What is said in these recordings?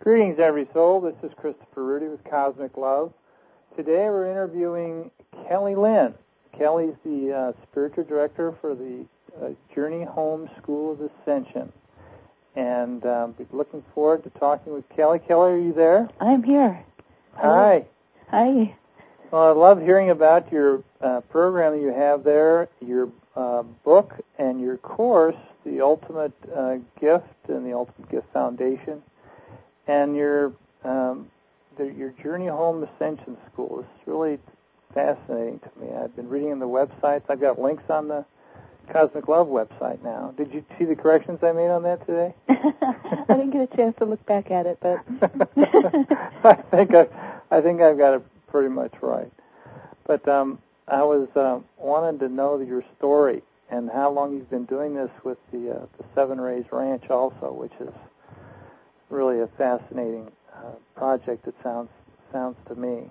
Greetings, every soul. This is Christopher Rudy with Cosmic Love. Today we're interviewing Kelly Lynn. Kelly's the spiritual director for the Journey Home School of Ascension. And be looking forward to talking with Kelly. Kelly, are you there? I'm here. Hi. Hi. Well, I love hearing about your program that you have there, your book, and your course, The Ultimate Gift and the Ultimate Gift Foundation, and your Journey Home Ascension School. This is really fascinating to me. I've been reading on the websites. I've got links on the Cosmic Love website now. Did you see the corrections I made on that today? I didn't get a chance to look back at it, but I think I've got it pretty much right. But I was wanted to know your story and how long you've been doing this with the Seven Rays Ranch, also, which is really a fascinating project. It sounds to me.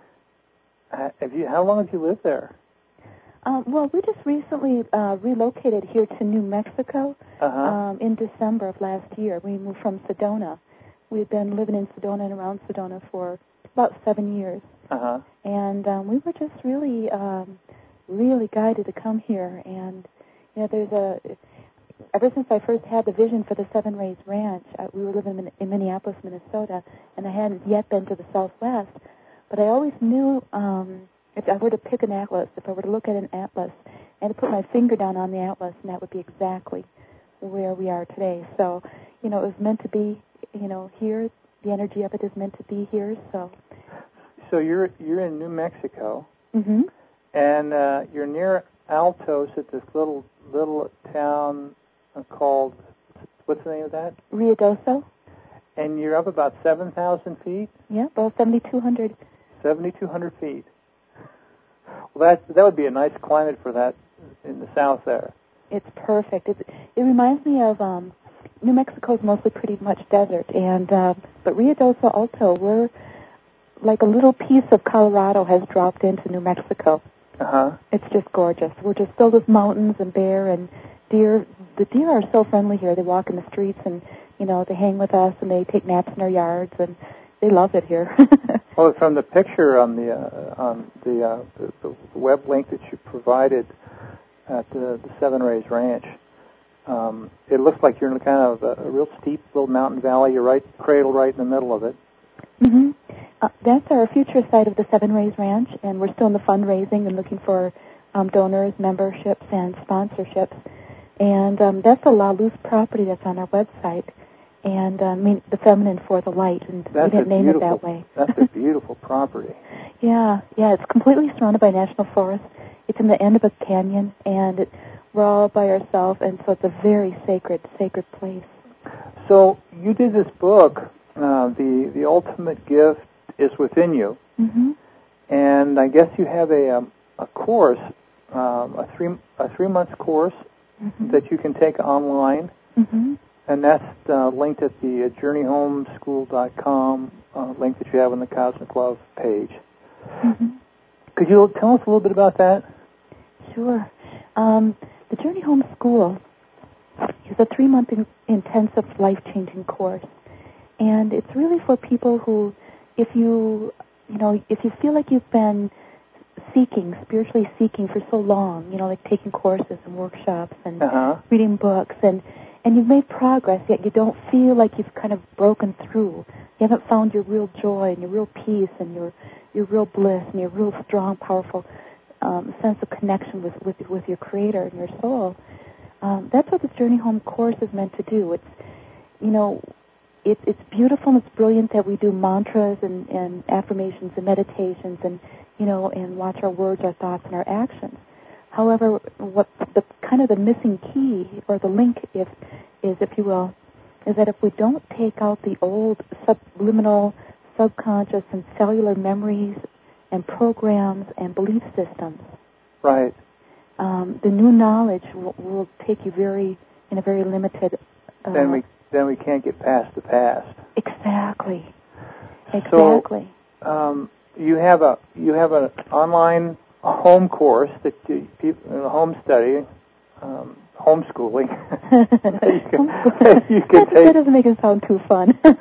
How long have you lived there? Well, we just recently relocated here to New Mexico in December of last year. We moved from Sedona. We've been living in Sedona and around Sedona for about 7 years. And we were just really guided to come here. And, you know, ever since I first had the vision for the Seven Rays Ranch, we were living in Minneapolis, Minnesota, and I hadn't yet been to the Southwest. But I always knew if I were to pick an atlas, if I were to look at an atlas, I had to put my finger down on the atlas, and that would be exactly where we are today. So, you know, it was meant to be, you know, here. The energy of it is meant to be here. So you're in New Mexico, and you're near Altos at this little town called, what's the name of that? Ruidoso. And you're up about 7,000 feet? Yeah, about 7,200. 7,200 feet. Well, that would be a nice climate for that in the south there. It's perfect. It reminds me of New Mexico is mostly pretty much desert, but Ruidoso Alto, we're like a little piece of Colorado has dropped into New Mexico. It's just gorgeous. We're just filled with mountains and bear and deer. The deer are so friendly here. They walk in the streets and, you know, they hang with us and they take naps in our yards and they love it here. Well, from the picture on the web link that you provided at the Seven Rays Ranch, it looks like you're in kind of a real steep little mountain valley. You're cradled right in the middle of it. That's our future site of the Seven Rays Ranch, and we're still in the fundraising and looking for donors, memberships, and sponsorships. And that's a La Luz property that's on our website. And the feminine for the light, and we didn't name it that way. That's a beautiful property. Yeah, it's completely surrounded by national forest. It's in the end of a canyon, and we're all by ourselves, and so it's a very sacred place. So you did this book, The Ultimate Gift is Within You, and I guess you have a course, a 3-month course that you can take online. And that's linked at the JourneyHomeschool.com link that you have on the Cosmic Love page. Could you tell us a little bit about that? Sure. The Journey Home School is a 3-month intensive life-changing course. And it's really for people who, if you feel like you've been spiritually seeking for so long, you know, like taking courses and workshops and reading books and you've made progress, yet you don't feel like you've kind of broken through. You haven't found your real joy and your real peace and your real bliss and your real strong, powerful sense of connection with your Creator and your soul. That's what the Journey Home course is meant to do. It's, you know, it's beautiful and it's brilliant that we do mantras and affirmations and meditations and, you know, and watch our words, our thoughts, and our actions. However, what the kind of the missing key, or the link, if you will, is that if we don't take out the old subliminal, subconscious, and cellular memories and programs and belief systems, right, the new knowledge will take you in a very limited. Then we can't get past the past. Exactly. So, you have an online home course that home study, homeschooling. That doesn't make it sound too fun. I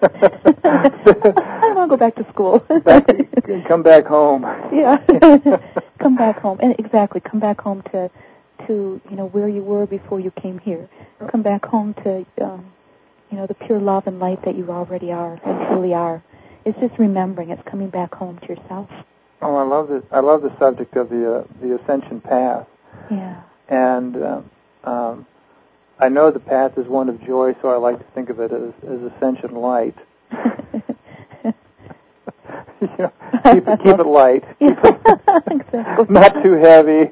want to go back to school. Come back home. Yeah, come back home, and exactly, come back home to where you were before you came here. Come back home to the pure love and light that you already are and truly are. It's just remembering. It's coming back home to yourself. Oh, I love this. I love the subject of the ascension path. Yeah. And I know the path is one of joy, so I like to think of it as ascension light. Keep it light. Exactly. Not too heavy.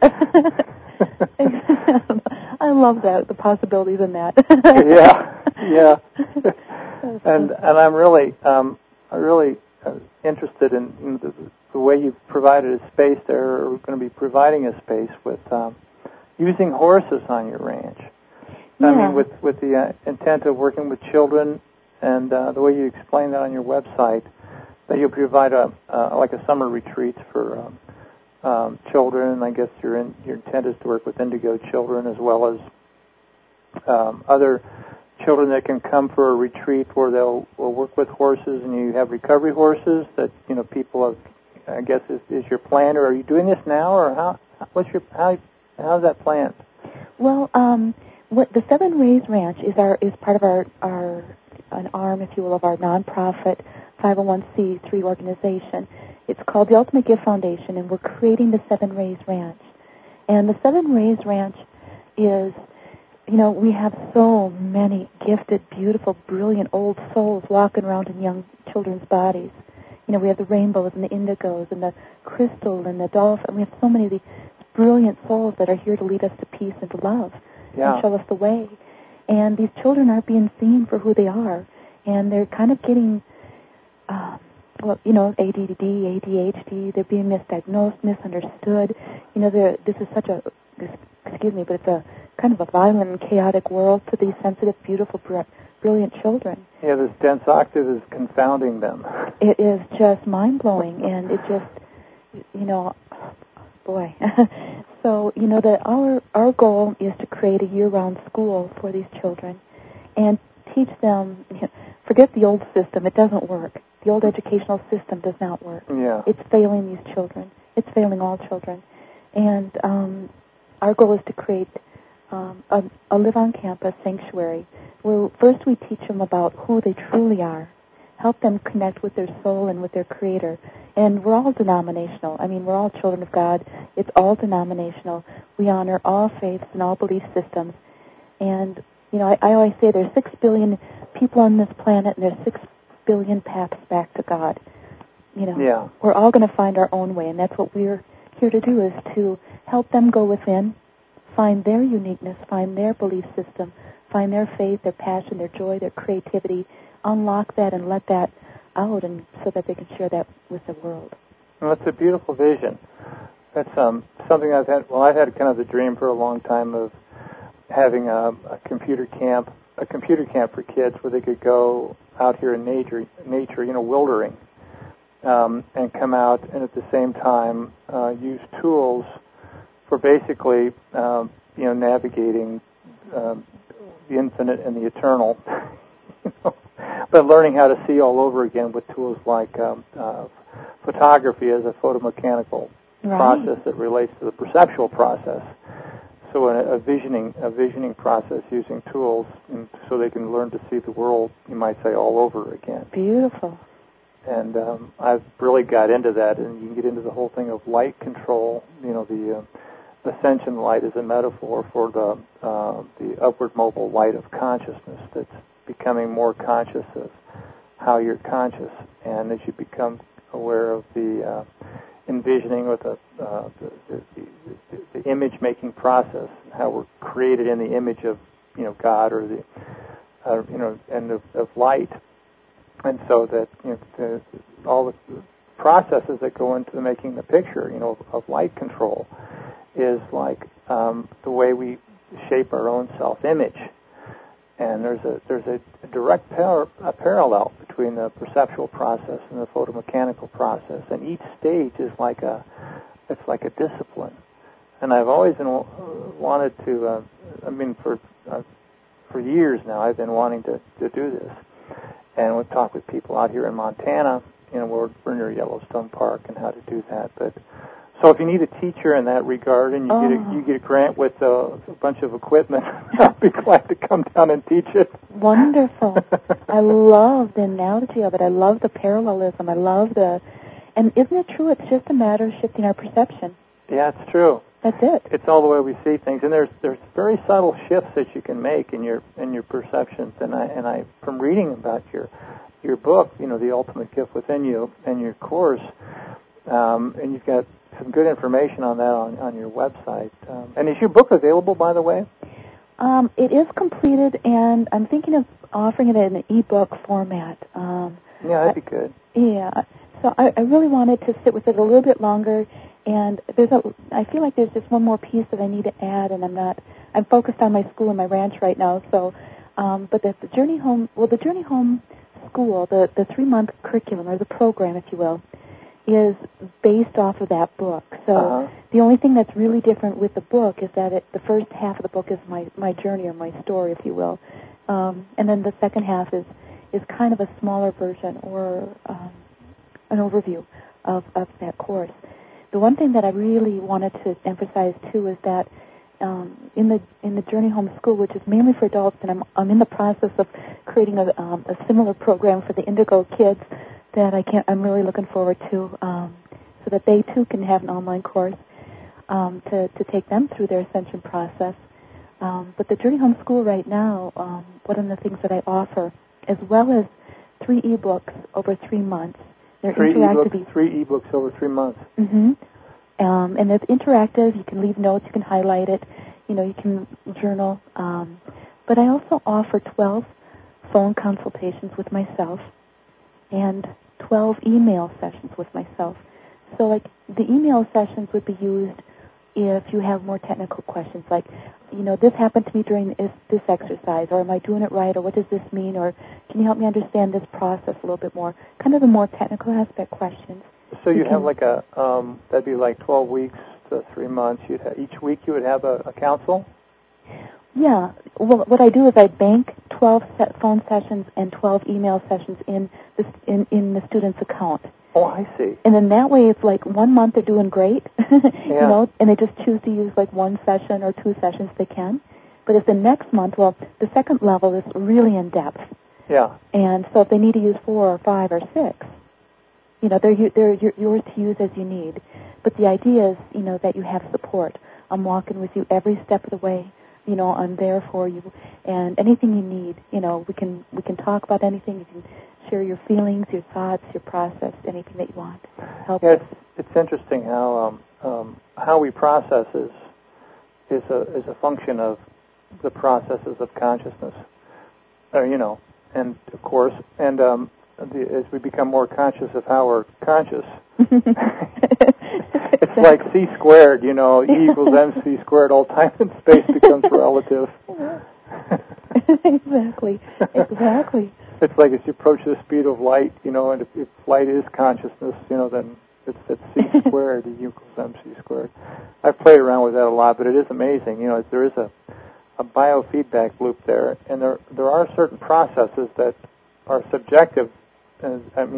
I love that, the possibilities in that. Yeah. And I'm really interested in the way you've provided a space there, or going to be providing a space with using horses on your ranch. Yeah. I mean, with the intent of working with children, and the way you explain that on your website, that you'll provide like a summer retreat for children. I guess your intent is to work with indigo children as well as other children that can come for a retreat where will work with horses, and you have recovery horses that people have. I guess is your plan, or are you doing this now, or how's that planned? Well, what the Seven Rays Ranch is part of our an arm, if you will, of our nonprofit 501c3 organization. It's called the Ultimate Gift Foundation, and we're creating the Seven Rays Ranch. And the Seven Rays Ranch is, we have so many gifted, beautiful, brilliant old souls walking around in young children's bodies. We have the rainbows and the indigos and the crystal and the dolphin. We have so many of these brilliant souls that are here to lead us to peace and to love and show us the way. And these children aren't being seen for who they are, and they're kind of getting, ADD, ADHD. They're being misdiagnosed, misunderstood. This is but it's a kind of a violent and chaotic world for these sensitive, beautiful, brilliant children. Yeah, this dense octave is confounding them. It is just mind-blowing, and it just, boy. So, that our goal is to create a year-round school for these children and teach them, forget the old system, it doesn't work. The old educational system does not work. Yeah. It's failing these children. It's failing all children. And our goal is to create a live-on-campus sanctuary where first we teach them about who they truly are, help them connect with their soul and with their Creator. And we're all denominational. I mean, we're all children of God. It's all denominational. We honor all faiths and all belief systems. And, I always say there's 6 billion people on this planet, and there's 6 billion paths back to God. Yeah. We're all going to find our own way, and that's what we're here to do, is to help them go within, find their uniqueness, find their belief system, find their faith, their passion, their joy, their creativity, unlock that and let that out, and so that they can share that with the world. Well, that's a beautiful vision. That's something I've had. Well, I've had kind of the dream for a long time of having a computer camp for kids where they could go out here in nature, wildering, and come out and at the same time use tools for basically, navigating the infinite and the eternal. But learning how to see all over again with tools like photography as a photomechanical process that relates to the perceptual process. So a visioning process using tools, and so they can learn to see the world, you might say, all over again. Beautiful. And I've really got into that, and you can get into the whole thing of light control. The ascension light is a metaphor for the upward mobile light of consciousness that's becoming more conscious of how you're conscious, and as you become aware of the envisioning with the image-making process, how we're created in the image of God or the and of light, and so that all the processes that go into making the picture of light control is like the way we shape our own self-image. And there's a direct parallel between the perceptual process and the photomechanical process, and each stage is like a discipline. and I've always wanted to. For years now, I've been wanting to do this, and we've talked with people out here in Montana. We're near Yellowstone Park, and how to do that. But so, if you need a teacher in that regard, and you get a grant with a bunch of equipment, I'll be glad to come down and teach it. Wonderful. I love the analogy of it. I love the parallelism. I love and isn't it true? It's just a matter of shifting our perception. Yeah, it's true. That's it. It's all the way we see things, and there's very subtle shifts that you can make in your perceptions. And I from reading about your book, The Ultimate Gift Within You, and your course, and you've got some good information on that on your website. And is your book available, by the way? It is completed, and I'm thinking of offering it in an ebook format. Yeah, that'd be good. Yeah. So I really wanted to sit with it a little bit longer. And I feel like there's just one more piece that I need to add, and I'm focused on my school and my ranch right now. So, but the Journey Home School, the 3-month curriculum, or the program, if you will, is based off of that book. So the only thing that's really different with the book is that the first half of the book is my journey, or my story, if you will. And then the second half is kind of a smaller version, or an overview of that course. The one thing that I really wanted to emphasize too is that in the Journey Home School, which is mainly for adults, and I'm in the process of creating a similar program for the Indigo kids that I'm really looking forward to, so that they too can have an online course to take them through their ascension process. But the Journey Home School right now, one of the things that I offer, as well as 3 ebooks over 3 months. They're interactive. 3 ebooks over 3 months. Mm-hmm. And it's interactive. You can leave notes. You can highlight it. You can journal. But I also offer 12 phone consultations with myself and 12 email sessions with myself. So, like, the email sessions would be used if you have more technical questions, like, this happened to me during this exercise, or am I doing it right, or what does this mean, or can you help me understand this process a little bit more? Kind of the more technical aspect questions. So you have like that'd be like 12 weeks to 3 months. Each week you would have a counsel? Yeah. Well, what I do is I bank 12 phone sessions and 12 email sessions in the student's account. Oh, I see. And then that way it's like 1 month they're doing great, yeah. And they just choose to use like 1 session or 2 sessions they can. But if the next month, the second level is really in depth. Yeah. And so if they need to use 4 or 5 or 6, they're yours to use as you need. But the idea is, that you have support. I'm walking with you every step of the way. I'm there for you. And anything you need, we can talk about anything. You can share your feelings, your thoughts, your process, anything that you want. Help. Yeah, it's interesting how we process is a function of the processes of consciousness. And of course, and as we become more conscious of how we're conscious, it's like C squared. E equals mc squared. All time and space becomes relative. Exactly. It's like as you approach the speed of light, and if light is consciousness, then it's C squared, E equals mc squared. I've played around with that a lot, but it is amazing. There is a biofeedback loop there, and there are certain processes that are subjective. As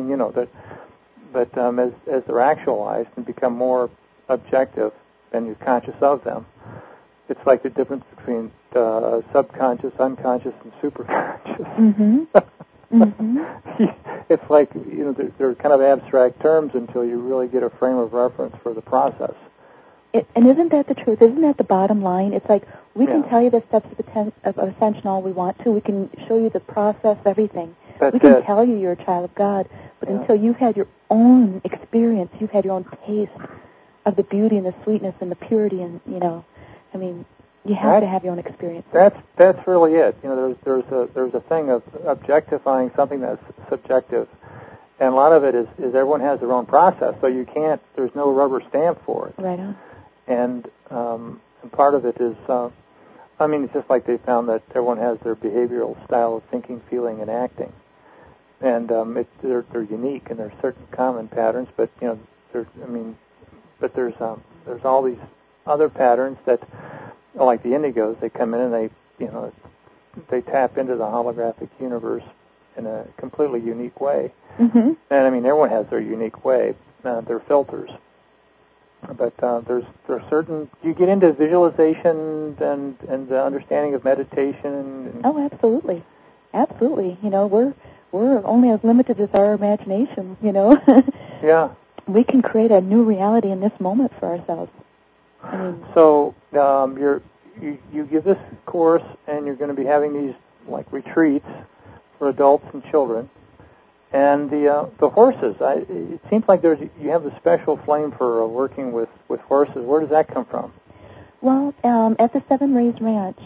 they're actualized and become more objective, and you're conscious of them. It's like the difference between subconscious, unconscious, and superconscious. Mm-hmm. Mm-hmm. It's like, they're kind of abstract terms until you really get a frame of reference for the process. And isn't that the truth? Isn't that the bottom line? It's like we can tell you the steps of ascension all we want to. We can show you the process, everything. We can tell you you're a child of God, but until you've had your own experience, you've had your own taste of the beauty and the sweetness and the purity, and you have to have your own experience. That's really it. There's a thing of objectifying something that's subjective, and a lot of it is everyone has their own process, so you can't. There's no rubber stamp for it. Right on. And part of it is, it's just like they found that everyone has their behavioral style of thinking, feeling, and acting. And they're unique, and there's certain common patterns, but there's all these other patterns that, like the Indigos, they come in and they tap into the holographic universe in a completely unique way. Mm-hmm. And I mean, everyone has their unique way, their filters. But there's certain. You get into visualization and the understanding of meditation. Oh, absolutely, absolutely. We're only as limited as our imagination. Yeah. We can create a new reality in this moment for ourselves. So you give this course, and you're going to be having these like retreats for adults and children. And the horses, it seems like you have a special flame for working with horses. Where does that come from? Well, at the Seven Rays Ranch,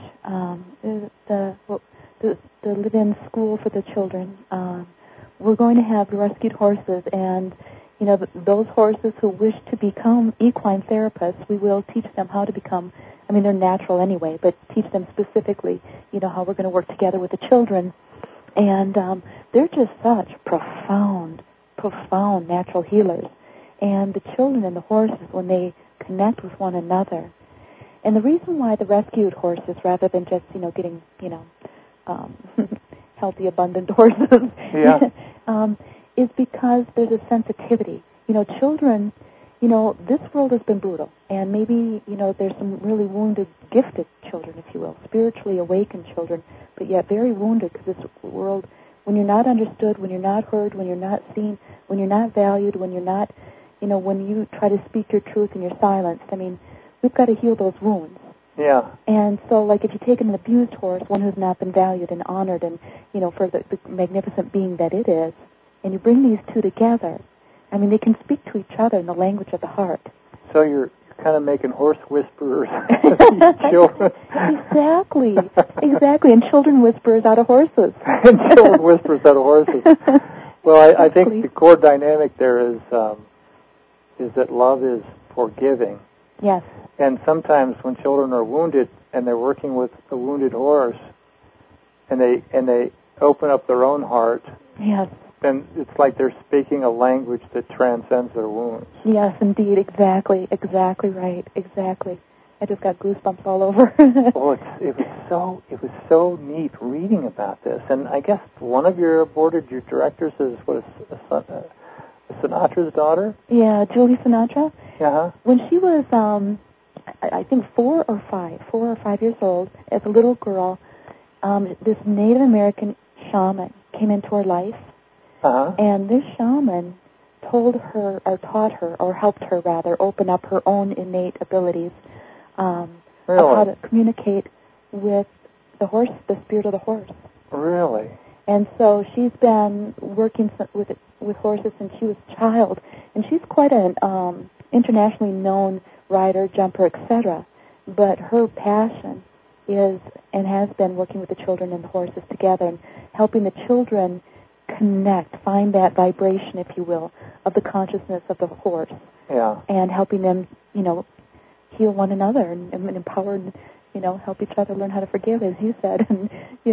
the live-in school for the children, we're going to have rescued horses, and those horses who wish to become equine therapists, we will teach them how to become. I mean, they're natural anyway, but teach them specifically, how we're going to work together with the children. And they're just such profound natural healers. And the children and the horses, when they connect with one another. And the reason why the rescued horses, rather than just, getting, healthy, abundant horses, is because there's a sensitivity. Children, this world has been brutal. And maybe, there's some really wounded, gifted children, if you will, spiritually awakened children, but yet very wounded, because this world, when you're not understood, when you're not heard, when you're not seen, when you're not valued, when you're not, when you try to speak your truth and you're silenced, I mean, we've got to heal those wounds. Yeah. And so, like, if you take an abused horse, one who's not been valued and honored and, for the magnificent being that it is, and you bring these two together, I mean, they can speak to each other in the language of the heart. So you're kind of making horse whisperers children. Exactly. And children whisperers out of horses. And children whisperers out of horses. Well, I think the core dynamic there is that love is forgiving. Yes. And sometimes when children are wounded and they're working with a wounded horse, and they open up their own heart. Yes. Then it's like they're speaking a language that transcends their wounds. Yes, indeed, exactly right, exactly. I just got goosebumps all over. Well, it was so neat reading about this, and I guess one of your directors is Sinatra's daughter. Yeah, Julie Sinatra. Uh-huh. When she was, I think 4 or 5 years old, as a little girl, this Native American shaman came into her life. Uh-huh. And this shaman told her, or taught her, or helped her rather, open up her own innate abilities of how to communicate with the horse, the spirit of the horse. Really? And so she's been working with horses since she was a child, and she's quite an internationally known rider, jumper, etc. But her passion is and has been working with the children and the horses together and helping the children connect, find that vibration, if you will, of the consciousness of the horse. Yeah. And helping them, heal one another and empower and, help each other learn how to forgive, as you said. And,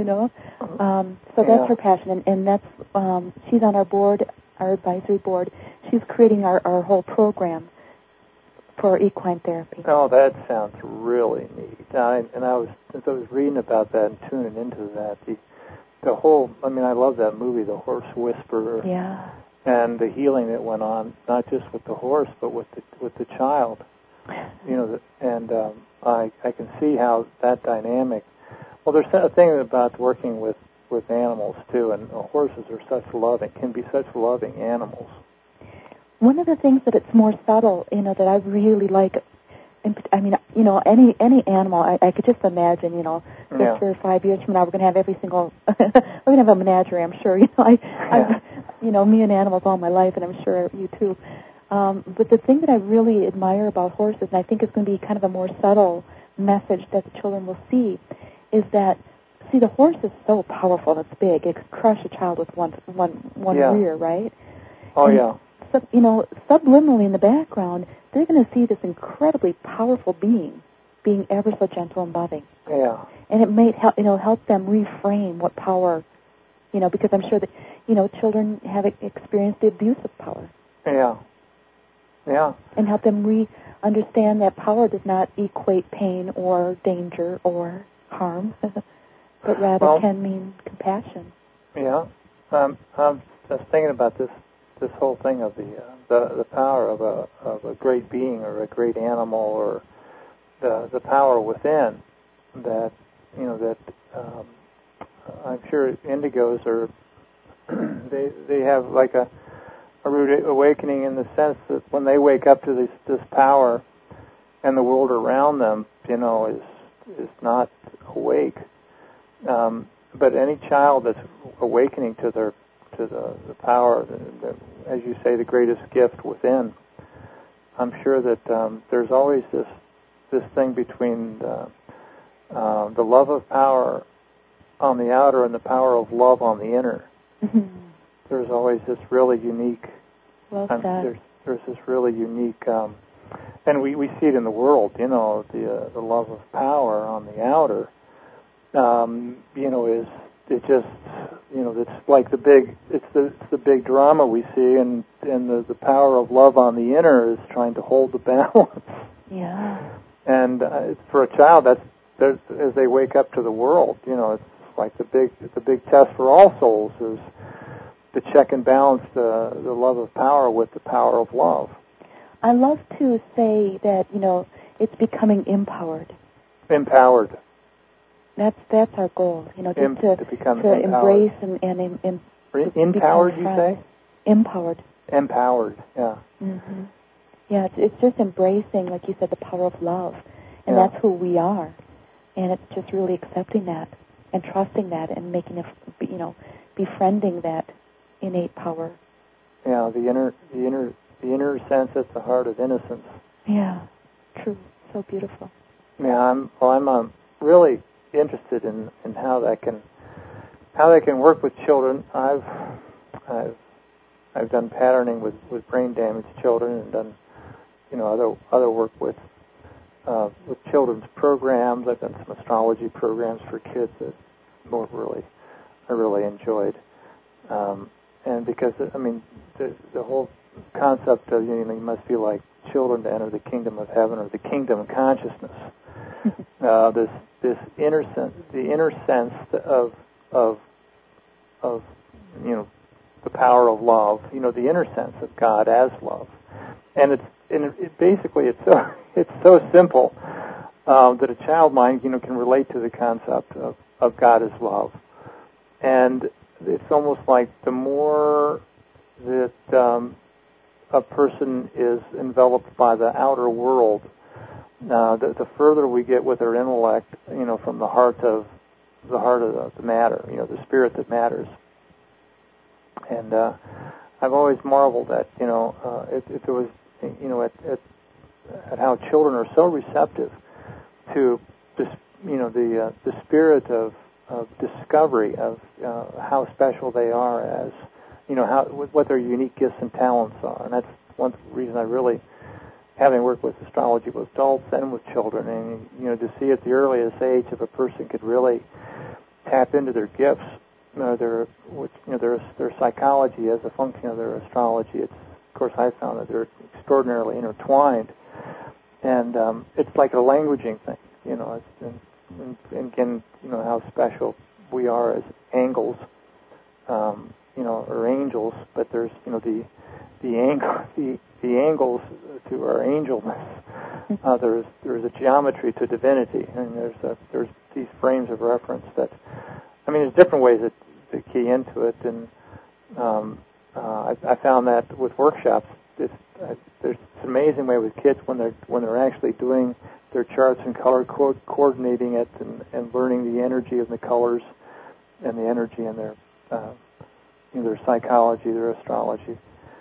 so that's her passion. And that's, she's on our board, our advisory board. She's creating our whole program for equine therapy. Oh, that sounds really neat. Since I was reading about that and tuning into that, the whole, I love that movie, The Horse Whisperer. Yeah. And the healing that went on, not just with the horse, but with the child. I can see how that dynamic. Well, there's a thing about working with animals too, and horses are can be such loving animals. One of the things that it's more subtle, that I really like. Any animal, I could just imagine, 6 or 5 years from now, we're going to have every single, we're going to have a menagerie, I'm sure. Me and animals all my life, and I'm sure you too. But the thing that I really admire about horses, and I think it's going to be kind of a more subtle message that the children will see, is that, the horse is so powerful, it's big, it could crush a child with one rear, right? Oh, yeah. So, subliminally in the background, they're going to see this incredibly powerful being ever so gentle and loving. Yeah. And it may help them reframe what power, because I'm sure that, children have experienced the abuse of power. Yeah. Yeah. And help them understand that power does not equate pain or danger or harm, but rather can mean compassion. Yeah, I'm just thinking about this whole thing of the power of a great being or a great animal, or the power within that I'm sure indigos are they have like a rude awakening in the sense that when they wake up to this power and the world around them, is not awake. But any child that's awakening to the power, as you say, the greatest gift within, I'm sure that there's always this thing between the love of power on the outer and the power of love on the inner. Mm-hmm. There's always this really unique. Well said. There's this really unique, and we see it in the world. The love of power on the outer. Is it just it's like the big drama we see, and the power of love on the inner is trying to hold the balance. Yeah. And for a child, as they wake up to the world, it's like the big test for all souls is to check and balance the love of power with the power of love. I love to say that it's becoming empowered. Empowered. That's our goal, just to embrace and empowered. You say? Empowered. Empowered. Yeah. Mm-hmm. Yeah, it's just embracing, like you said, the power of love, and that's who we are, and it's just really accepting that and trusting that and making befriending that innate power. Yeah, the inner sense at the heart of innocence. Yeah, true. So beautiful. Yeah, I'm really interested in how that can work with children. I've done patterning with brain damaged children and done other work with children's programs. I've done some astrology programs for kids that I really enjoyed. And because the whole concept of you must be like children to enter the kingdom of heaven or the kingdom of consciousness. This inner sense, the inner sense of the power of love, the inner sense of God as love, and basically it's so simple that a child mind can relate to the concept of God as love, and it's almost like the more that a person is enveloped by the outer world, the further we get with our intellect, from the heart of the matter, the spirit that matters. And I've always marveled at if it was at how children are so receptive to the spirit of discovery of how special they are as what their unique gifts and talents are, and that's one reason I really, having worked with astrology with adults and with children, and to see at the earliest age if a person could really tap into their gifts, their psychology as a function of their astrology. Of course, I found that they're extraordinarily intertwined, and it's like a languaging thing, and again, how special we are as angles, or angels, but there's the angles to our angelness. There's a geometry to divinity, and there's these frames of reference that, there's different ways to key into it, and I found that with workshops, there's an amazing way with kids when they're actually doing their charts and color coordinating it and learning the energy of the colors and the energy in their psychology, their astrology.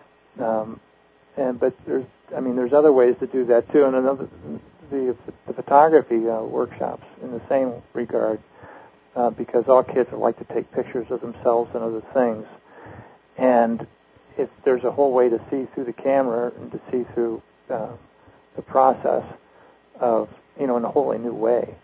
But there's other ways to do that too, and the photography workshops in the same regard, because all kids like to take pictures of themselves and other things, and if there's a whole way to see through the camera and to see through the process of in a wholly new way,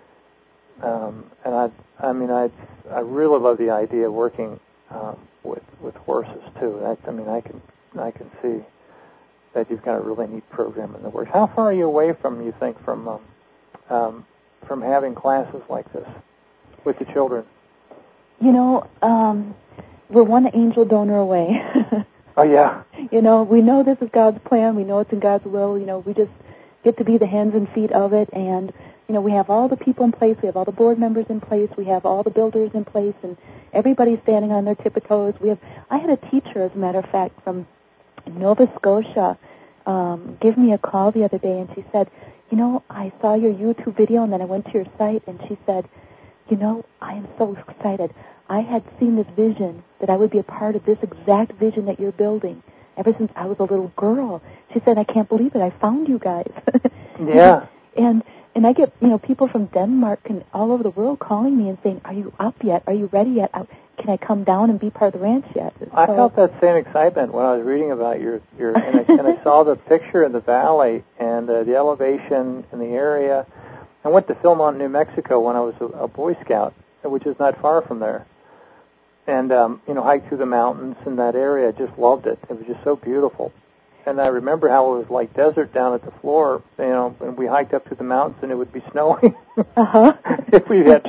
and I really love the idea of working with horses too. I can see that you've got a really neat program in the works. How far are you away from, you think, from having classes like this with the children? You know, we're one angel donor away. Oh, yeah. You know, we know this is God's plan. We know it's in God's will. You know, we just get to be the hands and feet of it. And, you know, we have all the people in place. We have all the board members in place. We have all the builders in place. And everybody's standing on their tip of toes. I had a teacher, as a matter of fact, from Nova Scotia give me a call the other day. And she said, you know, I saw your YouTube video, and then I went to your site. And she said, you know, I am so excited. I had seen this vision that I would be a part of this exact vision that you're building ever since I was a little girl. She said, I can't believe it. I found you guys. Yeah. And I get, you know, people from Denmark and all over the world calling me and saying, are you up yet? Are you ready yet? Can I come down and be part of the ranch yet? I felt that same excitement when I was reading about your and I saw the picture of the valley and the elevation in the area. I went to Philmont, New Mexico when I was a Boy Scout, which is not far from there. And, you know, hiked through the mountains in that area. I just loved it. It was just so beautiful. And I remember how it was like desert down at the floor, you know, when we hiked up to the mountains and it would be snowing. If we had,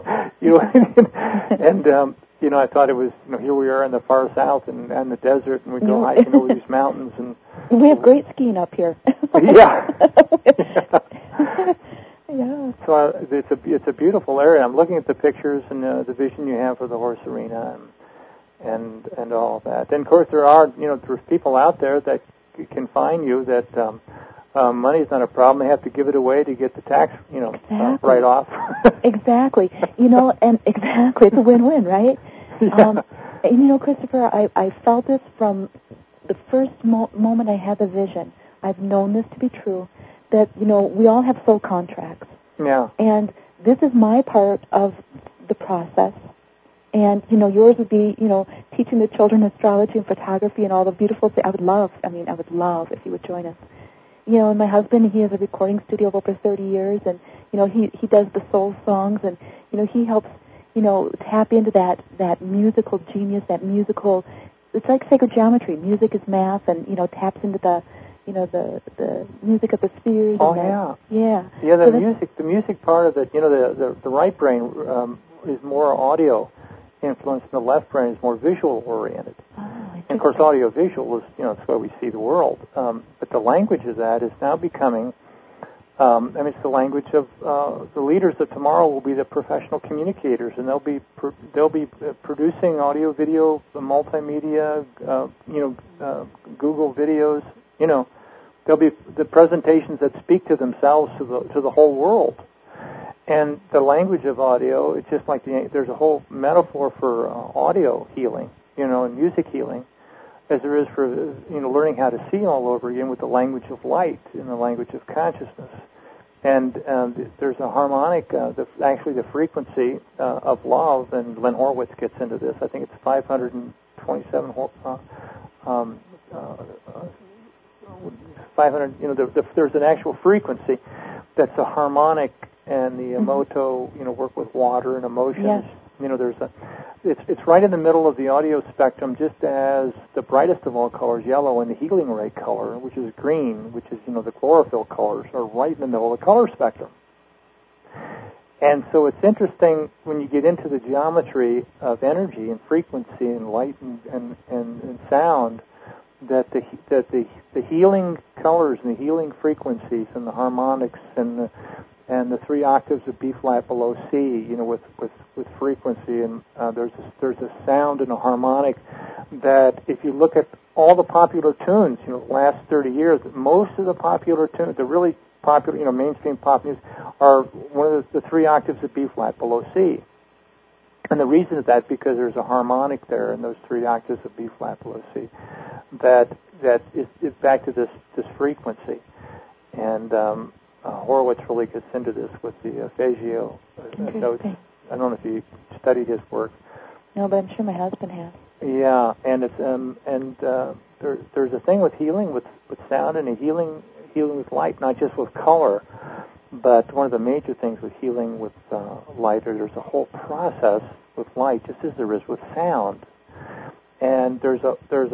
and, you know, I thought it was, you know, here we are in the far south and the desert, and we go hiking over these mountains. And we have great skiing up here. Yeah. Yeah. So it's a beautiful area. I'm looking at the pictures and the vision you have for the horse arena and all that. And of course there's people out there that can find you that money's not a problem. They have to give it away to get the tax, exactly. write off. Exactly. You know, and exactly, it's a win-win, right? Yeah. And you know, Christopher, I felt this from the first moment I had the vision. I've known this to be true. That, you know, we all have soul contracts. Yeah. And this is my part of the process. And, you know, yours would be, you know, teaching the children astrology and photography and all the beautiful things. I would love if you would join us. You know, and my husband, he has a recording studio of over 30 years, and, you know, he does the soul songs, and, you know, he helps, you know, tap into that musical genius, that musical, it's like sacred geometry. Music is math, and, you know, taps into the music of the spheres. Oh, yeah. Yeah, the music part of it, you know, the right brain is more audio influenced, and the left brain is more visual oriented. And of course, audio visual is, you know, it's the way we see the world. But the language of that is now becoming, it's the language of the leaders of tomorrow will be the professional communicators, and they'll be producing audio, video, multimedia, Google videos, you know. There'll be the presentations that speak to themselves to the whole world. And the language of audio, it's just like there's a whole metaphor for audio healing, you know, and music healing, as there is for, you know, learning how to see all over again with the language of light and the language of consciousness. And there's a harmonic, the frequency of love, and Len Horowitz gets into this. I think it's 527 500, you know, there's an actual frequency that's a harmonic, and the emoto, you know, work with water and emotions. Yes. You know, it's right in the middle of the audio spectrum, just as the brightest of all colors, yellow, and the healing ray color, which is green, which is, you know, the chlorophyll colors, are right in the middle of the color spectrum. And so it's interesting when you get into the geometry of energy and frequency and light and sound, that the healing colors and the healing frequencies and the harmonics and the 3 octaves of B flat below C, you know, with frequency, and there's a sound and a harmonic that if you look at all the popular tunes, you know, the last 30 years, most of the popular tunes, the really popular, you know, mainstream pop music, are one of the 3 octaves of B flat below C. And the reason is that because there's a harmonic there in those 3 octaves of B flat below C that is back to this frequency. And Horowitz really gets into this with the Faggio notes. I don't know if you studied his work. No, but I'm sure my husband has. Yeah, and it's there's a thing with healing with sound, and a healing with light, not just with color, but one of the major things with healing with light, there's a whole process with light, just as there is with sound. And there's a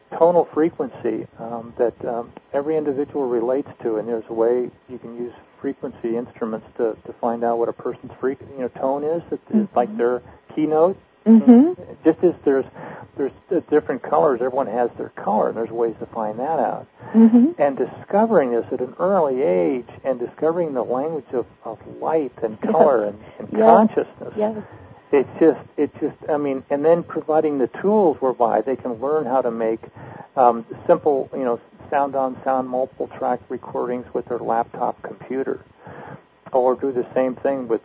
tonal frequency that every individual relates to, and there's a way you can use frequency instruments to find out what a person's tone is. It's like their keynote. Mm-hmm. Just as there's different colors, everyone has their color, and there's ways to find that out. Mm-hmm. And discovering this at an early age, and discovering the language of light and color and consciousness. Yes. It's just, I mean, and then providing the tools whereby they can learn how to make simple, sound-on-sound multiple-track recordings with their laptop computer, or do the same thing with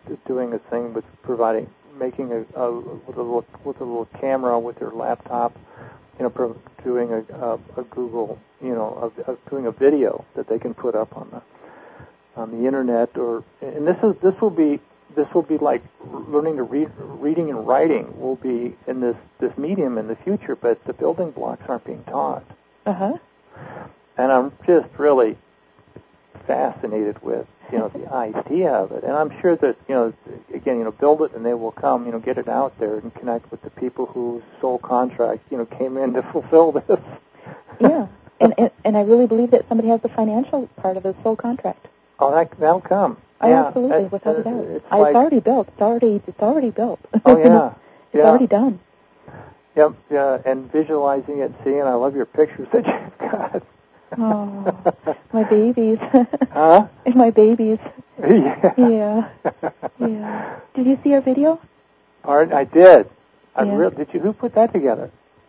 making with a little camera with their laptop, doing a Google, doing a video that they can put up on the internet, and this will be like learning to reading and writing will be in this medium in the future, but the building blocks aren't being taught. Uh-huh. And I'm just really fascinated with, the idea of it. And I'm sure that, again, build it and they will come, get it out there and connect with the people whose sole contract, came in to fulfill this. Yeah. And I really believe that somebody has the financial part of the sole contract. Oh, that'll come. Oh, yeah. Absolutely, without a doubt. It's already built. It's already built. Oh, yeah. It's already done. Yep, yeah, and visualizing it, seeing, I love your pictures that you've got. Oh, my babies. Huh? And my babies. Yeah. Yeah. Did you see our video? I did. Yeah. Who put that together?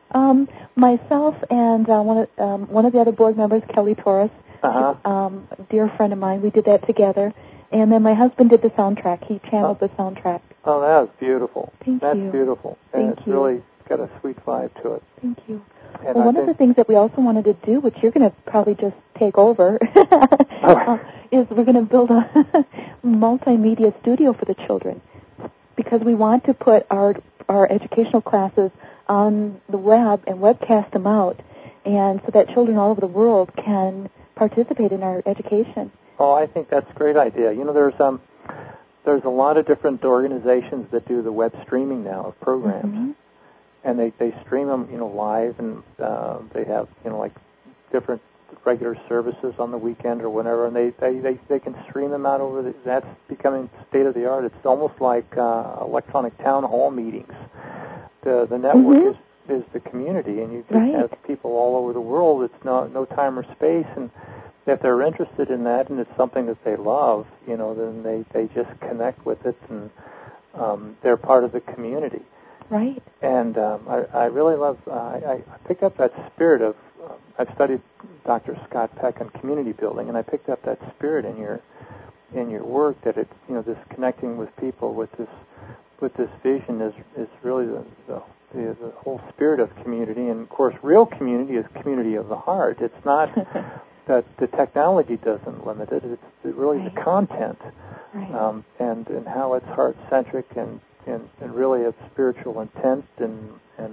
Myself and one of the other board members, Kelly Torres, a dear friend of mine. We did that together, and then my husband did the soundtrack. He channeled the soundtrack. Oh, that was beautiful. That's beautiful, and it's really got a sweet vibe to it. Thank you. And one of the things that we also wanted to do, which you're going to probably just take over, is we're going to build a multimedia studio for the children, because we want to put our educational classes on the web and webcast them out, and so that children all over the world can participate in our education. Oh, I think that's a great idea. There's a lot of different organizations that do the web streaming now of programs. Mm-hmm. And they stream them, live, and they have, like different regular services on the weekend or whenever, and they can stream them out over. That's becoming state of the art. It's almost like electronic town hall meetings. The network is the community, and you just have people all over the world. It's no time or space, and if they're interested in that and it's something that they love, then they just connect with it, and they're part of the community. Right. And I really love, I picked up that spirit of, I've studied Dr. Scott Peck on community building, and I picked up that spirit in your work, that it's, this connecting with people with this vision is really the whole spirit of community. And of course, real community is community of the heart. It's not that the technology doesn't limit it. It's really the content, and how it's heart-centric and really of spiritual intent and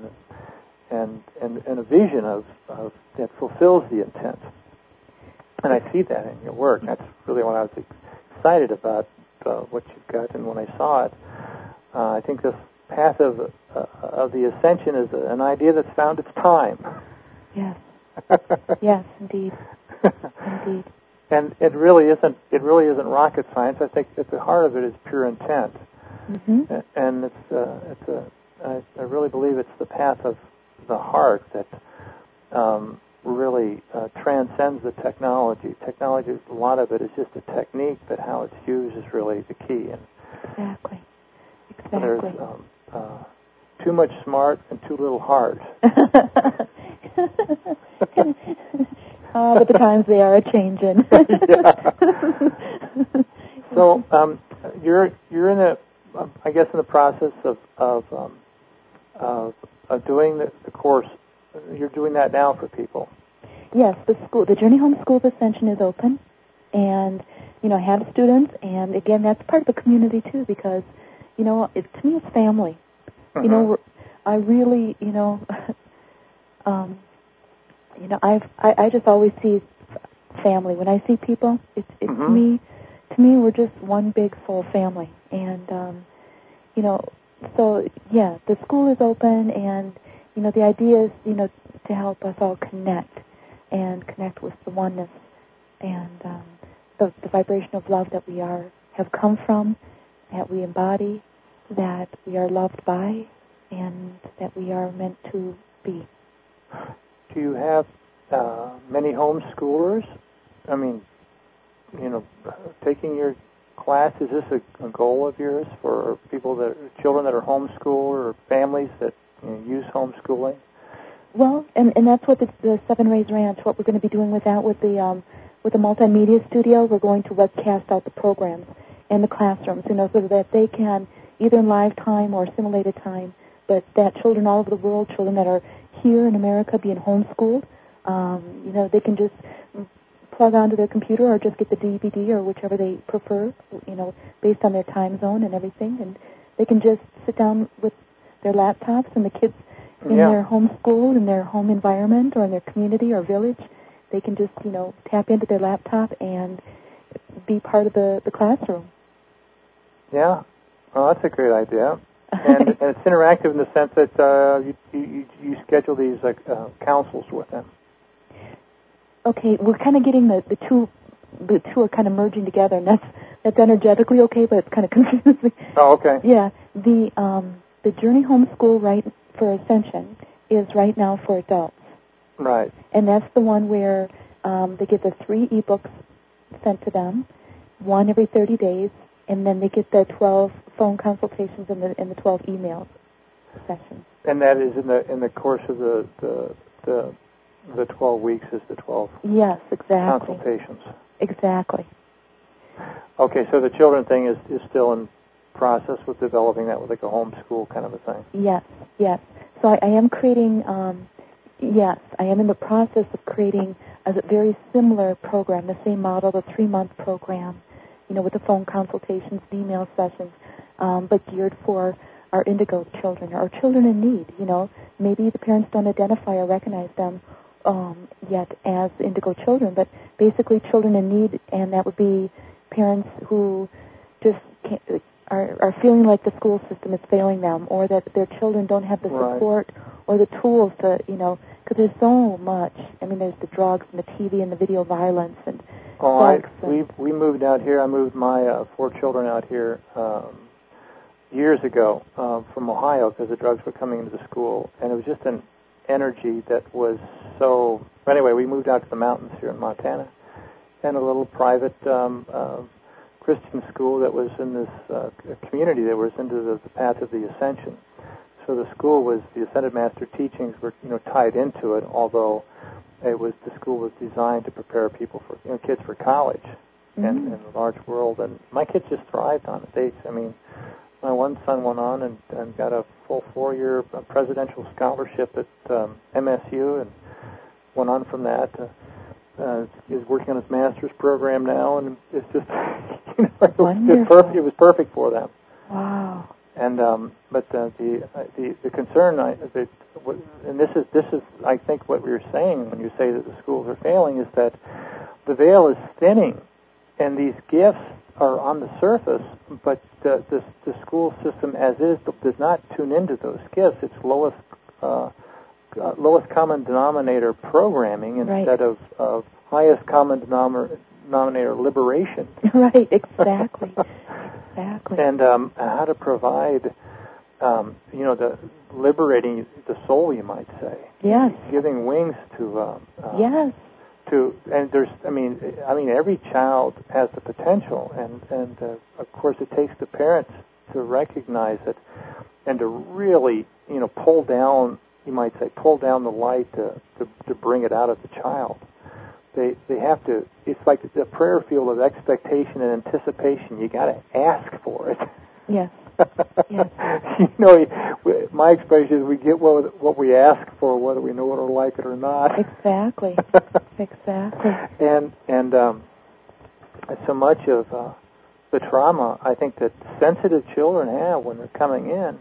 a vision of that fulfills the intent. And I see that in your work. That's really what I was excited about, what you've got. And when I saw it, I think this path of the ascension is an idea that's found its time. Yes. Yes, indeed. Indeed. And it really isn't rocket science. I think at the heart of it is pure intent. Mm-hmm. And I really believe it's the path of the heart that really transcends the technology. Technology, a lot of it is just a technique, but how it's used is really the key. And exactly. There's too much smart and too little heart. But the times they are a-changing. So you're in the process of doing the course. You're doing that now for people. Yes, the Journey Home School of Ascension is open, and I have students, and again, that's part of the community too, because to me it's family. Mm-hmm. I really, I just always see family when I see people. It's mm-hmm. To me, we're just one big soul family, and so yeah, the school is open, and the idea is to help us all connect with the oneness and the vibration of love that we have come from, that we embody, that we are loved by, and that we are meant to be. Do you have many homeschoolers? I mean, taking your class, is this a goal of yours for children that are homeschooled or families that use homeschooling? Well, and that's what the Seven Rays Ranch, what we're going to be doing with that, with the multimedia studio. We're going to webcast out the programs in the classrooms, so that they can, either in live time or simulated time, but that children all over the world, children that are here in America being homeschooled, they can just plug onto their computer or just get the DVD or whichever they prefer, based on their time zone and everything, and they can just sit down with their laptops, and the kids in their home school, in their home environment, or in their community or village, they can just, tap into their laptop and be part of the classroom. Yeah. Well, that's a great idea. And it's interactive in the sense that you schedule these councils with them. Okay, we're kind of getting the two are kind of merging together, and that's energetically okay, but it's kind of confusing. Oh, okay. Yeah, the Journey Homeschool for Ascension is right now for adults. Right. And that's the one where they get the 3 ebooks sent to them, one every 30 days, and then they get the 12 phone consultations and the 12 email sessions. And that is in the course of the 12 weeks is the 12 yes, exactly. consultations. Exactly. Okay, so the children thing is still in process with developing that with like a homeschool kind of a thing. Yes. So I am creating, I am in the process of creating a very similar program, the same model, the 3-month program, with the phone consultations, the email sessions, but geared for our indigo children, or children in need. Maybe the parents don't identify or recognize them yet as indigo children, but basically children in need, and that would be parents who just are feeling like the school system is failing them, or that their children don't have the support or the tools to, because there's so much. I mean, there's the drugs and the TV and the video violence and sex. We moved out here. I moved my 4 children out here years ago from Ohio because the drugs were coming into the school, and it was just an energy that was so... Anyway, we moved out to the mountains here in Montana, and a little private Christian school that was in this community that was into the path of the ascension. So the Ascended Master teachings were, tied into it, although the school was designed to prepare people for, kids for college and the large world. And my kids just thrived on it. My one son went on and got a full 4-year presidential scholarship at MSU, and went on from that. He's working on his master's program now, and it's just, it was perfect for them. Wow. And but the concern, and this is I think what you're saying when you say that the schools are failing, is that the veil is thinning, and these gifts are on the surface, but the school system as is does not tune into those gifts. It's lowest common denominator programming instead of highest common denominator liberation. Right, exactly. Exactly. And how to provide, the liberating the soul, you might say. Yes. Giving wings to. Yes. And there's, every child has the potential, and of course it takes the parents to recognize it, and to really, pull down the light to bring it out of the child. They have to. It's like the prayer field of expectation and anticipation. You got to ask for it. Yes. Yes. My expression is we get what we ask for, whether we know it or like it or not. Exactly. Exactly. And so much of the trauma, I think, that sensitive children have when they're coming in,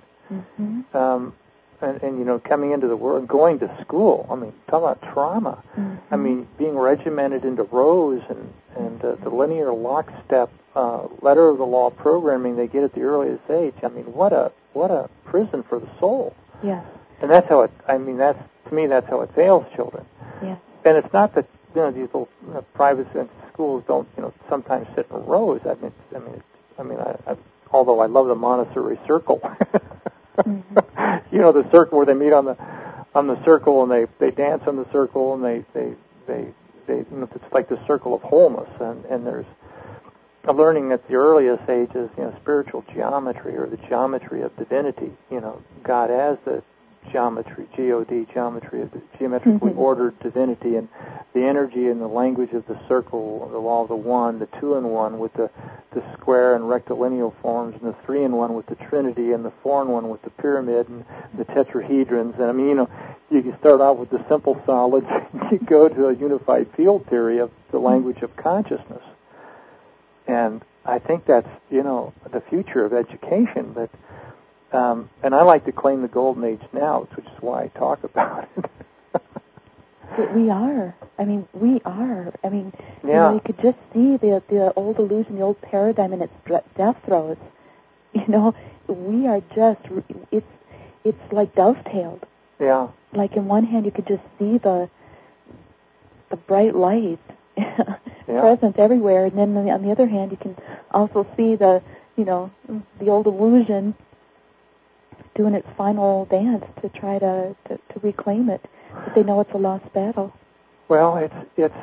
and coming into the world, going to school. Talk about trauma. Being regimented into rows and the linear lockstep letter of the law programming they get at the earliest age. What a prison for the soul. Yes. And that's how that's to me, that's how it fails children. Yeah. And it's not that these little private schools don't sometimes sit in rows. I although I love the Montessori circle, mm-hmm. The circle where they meet on the circle and they dance on the circle and they it's like the circle of wholeness and there's a learning at the earliest ages, spiritual geometry or the geometry of divinity, God as the geometry, G-O-D, geometry of the geometrically mm-hmm. ordered divinity, and the energy and the language of the circle, the law of the one, the 2-in-1 with the square and rectilineal forms, and the 3-in-1 with the trinity, and the 4-in-1 with the pyramid and the tetrahedrons. And you can start out with the simple solids, you go to a unified field theory of the language of consciousness. And I think that's, the future of education, but and I like to claim the golden age now, which is why I talk about it. But we are. We are. Yeah. You could just see the old illusion, the old paradigm in its death throes. We are just, it's like dovetailed. Yeah. Like in one hand you could just see the bright light present everywhere, and then on the other hand you can also see the old illusion doing its final dance to try to reclaim it, but they know it's a lost battle. Well, it's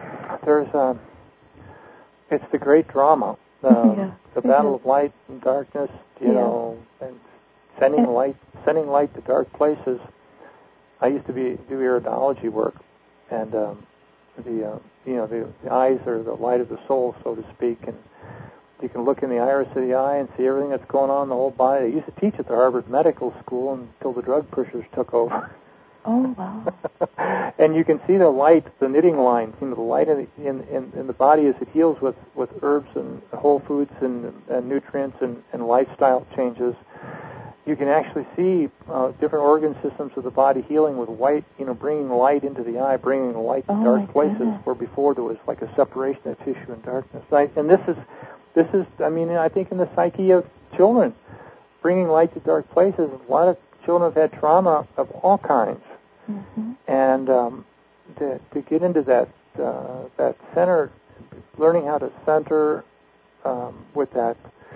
the great drama, the battle of light and darkness, and sending light to dark places. I used to do iridology work, and the eyes are the light of the soul, so to speak, and you can look in the iris of the eye and see everything that's going on in the whole body. I used to teach at the Harvard Medical School until the drug pushers took over. Oh, wow. And you can see the light, the knitting lines, the light in the body as it heals with herbs and whole foods and nutrients and lifestyle changes. You can actually see different organ systems of the body healing with light, bringing light into the eye, bringing light to dark places, where before there was like a separation of tissue and darkness. And this is, I think in the psyche of children, bringing light to dark places. A lot of children have had trauma of all kinds, mm-hmm. and to get into that center, learning how to center with that.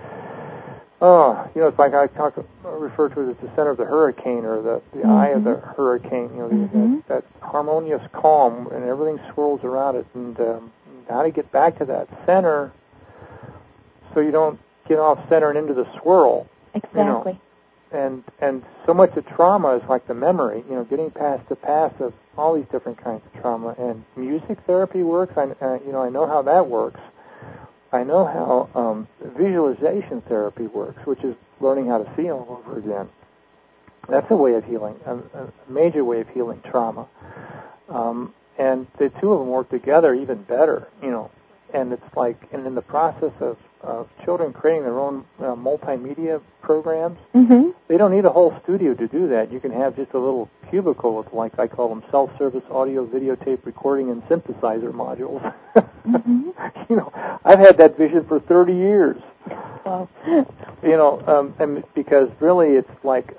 It's like I refer to it as the center of the hurricane, or the mm-hmm. eye of the hurricane. Mm-hmm. that harmonious calm, and everything swirls around it, and how to get back to that center, so you don't get off center and into the swirl. Exactly. And so much of trauma is like the memory, getting past the past of all these different kinds of trauma. And music therapy works. I know how that works. I know how visualization therapy works, which is learning how to see all over again. That's a way of healing, a major way of healing trauma. And the two of them work together even better, And it's like, and in the process of children creating their own multimedia programs, mm-hmm. they don't need a whole studio to do that. You can have just a little cubicle with, like I call them, self-service audio, videotape recording, and synthesizer modules. Mm-hmm. I've had that vision for 30 years. Wow. And because really it's like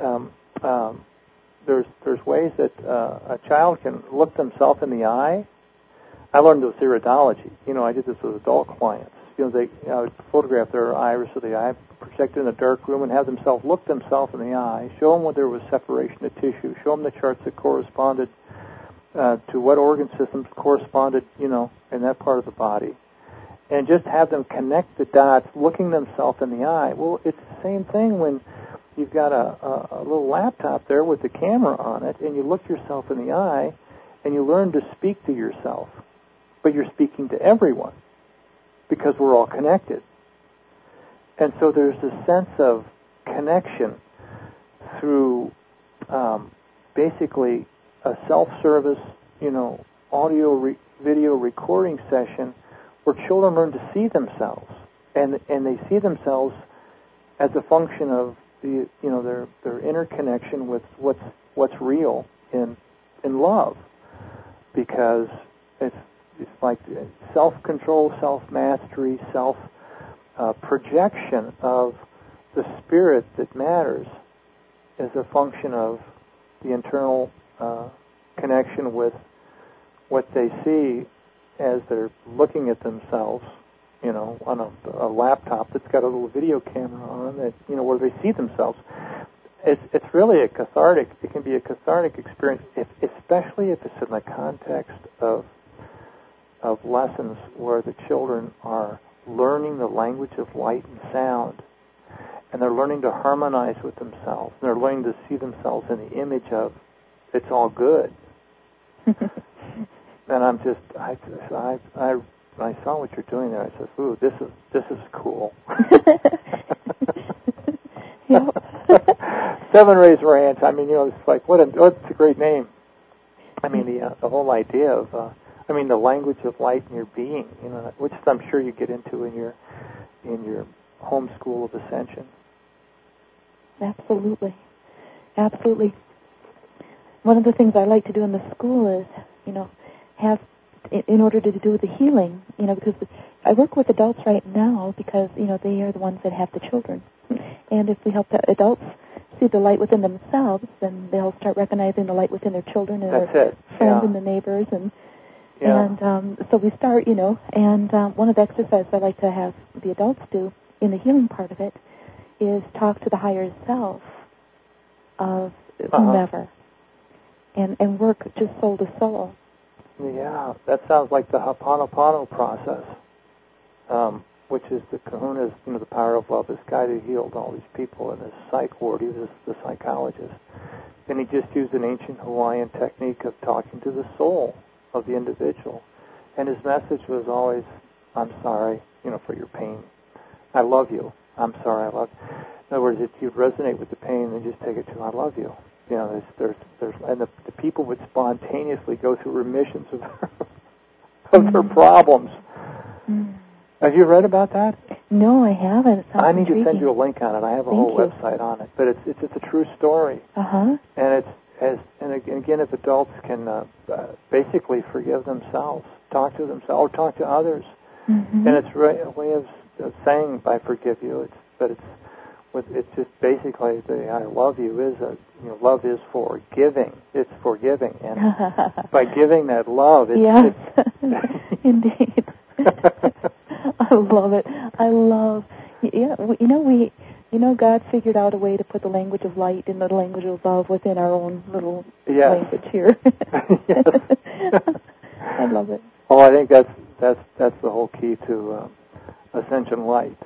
there's ways that a child can look themselves in the eye. I learned this iridology. I did this with adult clients. They would photograph their iris of the eye, project it in a dark room, and have themselves look themselves in the eye, show them where there was separation of tissue, show them the charts that corresponded to what organ systems corresponded, in that part of the body, and just have them connect the dots, looking themselves in the eye. Well, it's the same thing when you've got a little laptop there with the camera on it, and you look yourself in the eye, and you learn to speak to yourself, but you're speaking to everyone, because we're all connected. And so there's a sense of connection through basically a self-service, audio video recording session where children learn to see themselves, and they see themselves as a function of their interconnection with what's real in love, because it's like self-control, self-mastery, projection of the spirit that matters is a function of the internal connection with what they see as they're looking at themselves, on a laptop that's got a little video camera on it, where they see themselves. It's really a cathartic. It can be a cathartic experience, especially if it's in the context of lessons where the children are learning the language of light and sound, and they're learning to harmonize with themselves. And they're learning to see themselves in the image of it's all good. And I saw what you're doing there. I said, "Ooh, this is cool." Seven Rays Ranch. I mean, it's like what's a great name. I mean, the whole idea of the language of light in your being. Which I'm sure you get into in your home school of ascension. Absolutely. One of the things I like to do in the school is, have, in order to do the healing, because I work with adults right now because, they are the ones that have the children. And if we help the adults see the light within themselves, then they'll start recognizing the light within their children and their friends and the neighbors. And so we start, and one of the exercises I like to have the adults do in the healing part of it is talk to the higher self of whomever and work just soul to soul. Yeah, that sounds like the Ho'oponopono process, which is the kahuna's, the power of love. This guy that healed all these people in his psych ward, he was the psychologist. And he just used an ancient Hawaiian technique of talking to the soul of the individual. And his message was always, I'm sorry, for your pain. I love you. I'm sorry, I love you. In other words, if you'd resonate with the pain, then just take it to I love you. And the people would spontaneously go through remissions of their problems. Mm. Have you read about that? No, I haven't. I need to send you a link on it. I have a whole website on it, but it's a true story. And and again, if adults can basically forgive themselves, talk to themselves, or talk to others, and it's a way of saying I forgive you. It's just basically the I love you is love is forgiving. It's forgiving, and by giving that love, it's indeed. I love it. God figured out a way to put the language of light and the language of love within our own little language here. I love it. Oh, I think that's the whole key to ascension light.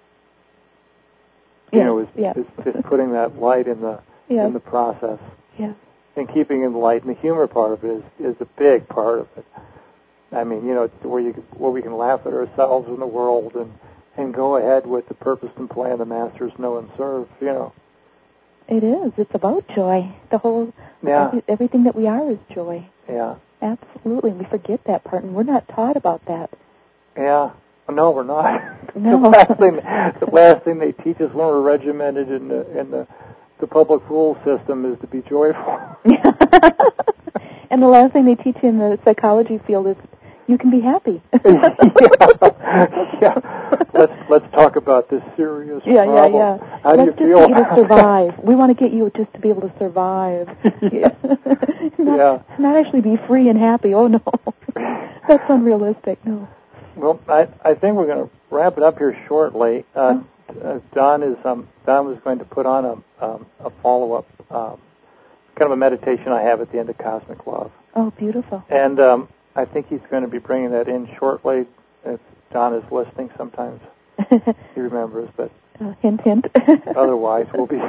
Is putting that light in the process. Yeah. And keeping in the light, and the humor part of it is a big part of it. I mean, where we can laugh at ourselves and the world and go ahead with the purpose and plan the masters know and serve, It is. It's about joy. The whole, everything that we are is joy. Yeah. Absolutely. And we forget that part, and we're not taught about that. Yeah. No, we're not. No. The last thing they teach us when we're regimented in the public rule system is to be joyful. And the last thing they teach you in the psychology field is you can be happy. Let's talk about this serious problem. How do you feel? Let's just get you to survive. We want to get you just to be able to survive. Not actually be free and happy. Oh, no. That's unrealistic. No. Well, I think we're going to wrap it up here shortly. Don was going to put on a follow-up, kind of a meditation I have at the end of Cosmic Love. Oh, beautiful. And I think he's going to be bringing that in shortly. If Don is listening, sometimes he remembers, but hint, hint. Otherwise, we'll be.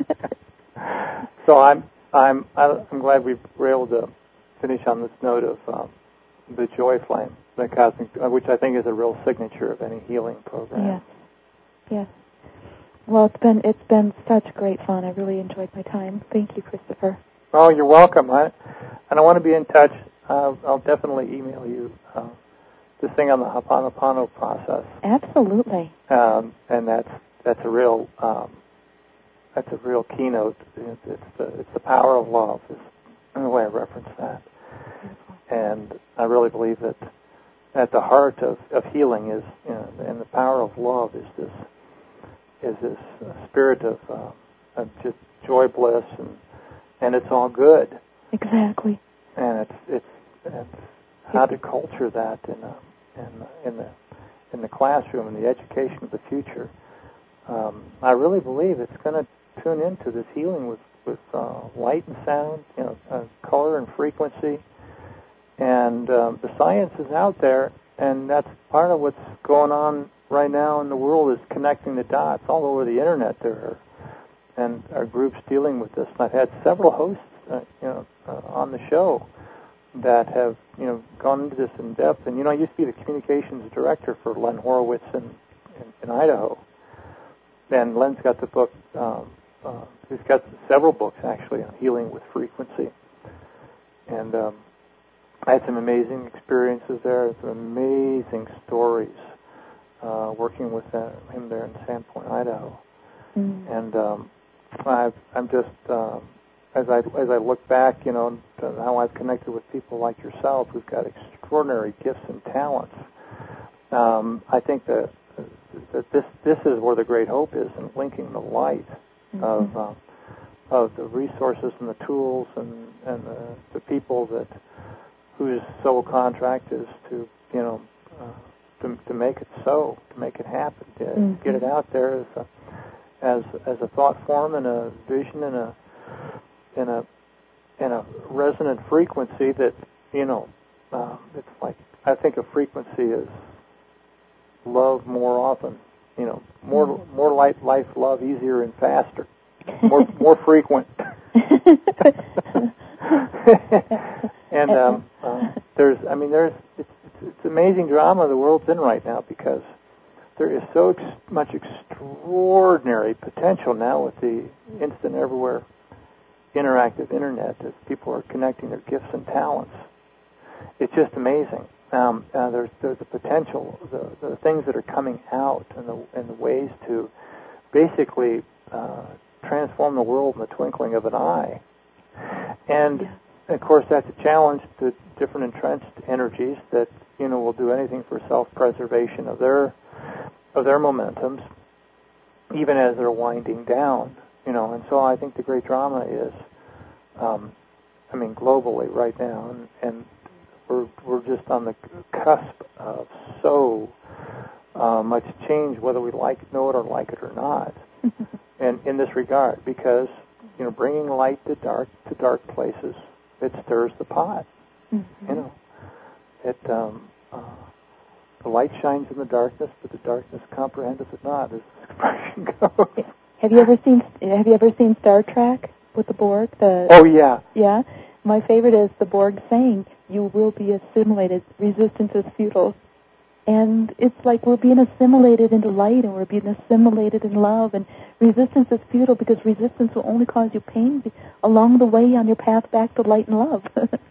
So I'm glad we were able to finish on this note of the joy flame, the cosmic, which I think is a real signature of any healing program. Yes. Well, it's been such great fun. I really enjoyed my time. Thank you, Christopher. Oh, you're welcome. And I want to be in touch. I'll definitely email you this thing on the Ho'oponopono process. Absolutely. And that's a real keynote. It's the power of love is the way I reference that. And I really believe that at the heart of healing is, and the power of love is this spirit of just joy, bliss, and it's all good. Exactly. and it's how to culture that in the classroom and the education of the future. I really believe it's going to tune into this healing with light and sound, color and frequency, and the science is out there, and that's part of what's going on right now in the world, is connecting the dots all over the internet. There are groups dealing with this. And I've had several hosts, on the show that have gone into this in depth. And I used to be the communications director for Len Horowitz in Idaho. And Len's got the book. He's got several books actually on healing with frequency. And I had some amazing experiences there, some amazing stories working with him there in Sandpoint, Idaho. Mm-hmm. And I'm just as I look back, to how I've connected with people like yourself who've got extraordinary gifts and talents. I think that this is where the great hope is, in linking the light mm-hmm. of the resources and the tools and the people whose sole contract is to make it so, to make it happen, to mm-hmm. get it out there as a thought form and a vision and a resonant frequency that it's like, I think a frequency is love more often, more life, love, easier and faster, more frequent. And it's amazing drama the world's in right now, because there is so much extraordinary potential now with the instant everywhere interactive internet, as people are connecting their gifts and talents. It's just amazing. There's the potential, the things that are coming out, and the ways to basically transform the world in the twinkling of an eye. And of course, that's a challenge to different entrenched energies that will do anything for self-preservation of their momentums, even as they're winding down. And so I think the great drama is, globally right now, and we're just on the cusp of so much change, whether we know it or not. And in this regard, because bringing light to dark places, it stirs the pot. Mm-hmm. The light shines in the darkness, but the darkness comprehendeth it not, as the expression goes. Have you ever seen Star Trek with the Borg? Oh yeah. Yeah. My favorite is the Borg saying, "You will be assimilated. Resistance is futile." And it's like we're being assimilated into light, and we're being assimilated in love, and resistance is futile, because resistance will only cause you pain along the way on your path back to light and love.